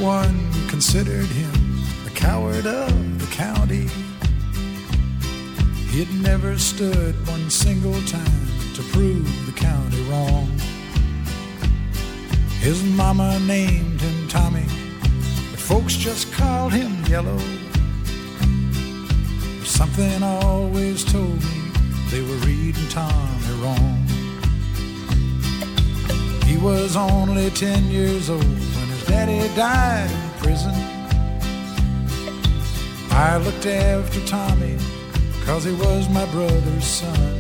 Everyone considered him the coward of the county. He had never stood one single time to prove the county wrong. His mama named him Tommy, but folks just called him Yellow. But something always told me they were reading Tommy wrong. He was only 10 years old when his daddy died in prison. I looked after Tommy 'cause he was my brother's son.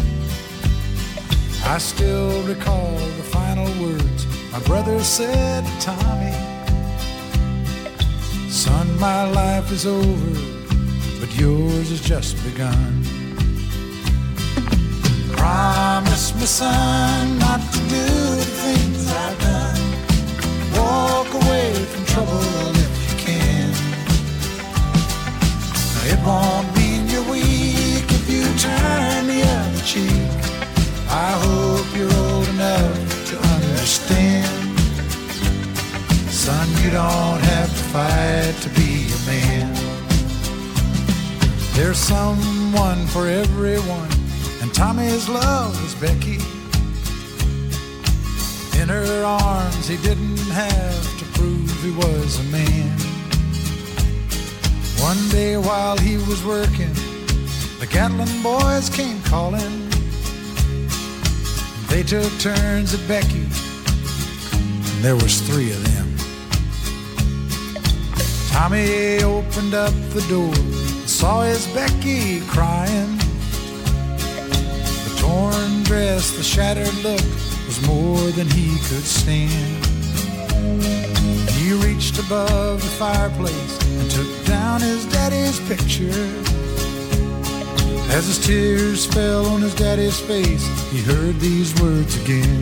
I still recall the final words my brother said to Tommy. Son, my life is over, but yours has just begun. Promise me, son, not to do the things I've done. Walk away from trouble if you can. Now, it won't mean you're weak if you turn the other cheek. I hope you're old enough to understand. Son, you don't have to fight to be a man. There's someone for everyone, and Tommy's love was Becky. In her arms he didn't have to prove he was a man. One day while he was working, the Gatlin boys came calling. They took turns at Becky, and there was 3 of them. Tommy opened up the door and saw his Becky crying. The torn dress, the shattered look was more than he could stand. He reached above the fireplace and took down his daddy's picture. As his tears fell on his daddy's face, he heard these words again.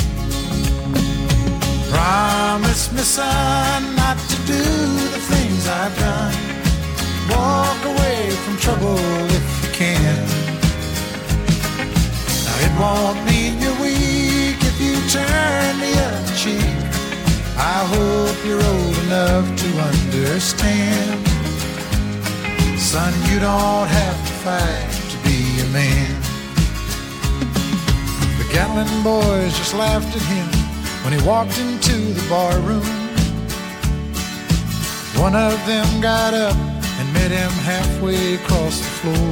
Promise me, son, not to do the things I've done. Walk away from trouble if you can. Now, it won't mean you're weak if you turn the other cheek. I hope you're old enough to understand. Son, you don't have to fight to be a man. The Gatlin boys just laughed at him when he walked into the bar room. One of them got up and met him halfway across the floor.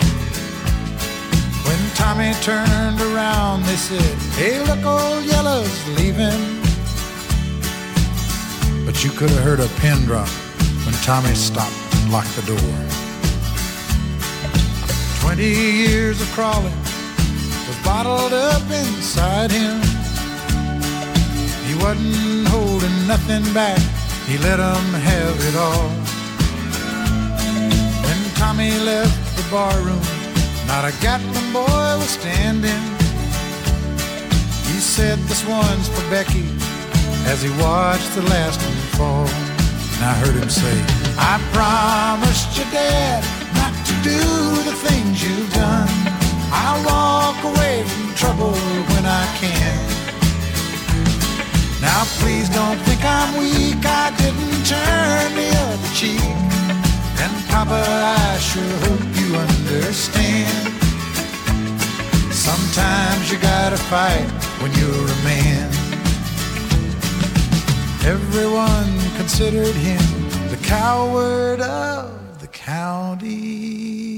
When Tommy turned around, they said, "Hey, look, old Yellow's leaving." But you could have heard a pin drop when Tommy stopped and locked the door. 20 years of crawling was bottled up inside him. He wasn't holding nothing back, he let 'em have it all. When Tommy left the barroom, not a Gatlin boy was standing. He said, "This one's for Becky," as he watched the last one fall. And I heard him say, "I promised your dad not to do the things you've done. I'll walk away from trouble when I can. Now please don't think I'm weak, I didn't turn the other cheek. And Papa, I sure hope you understand. Sometimes you gotta fight when you're a man." Everyone considered him the coward of the county.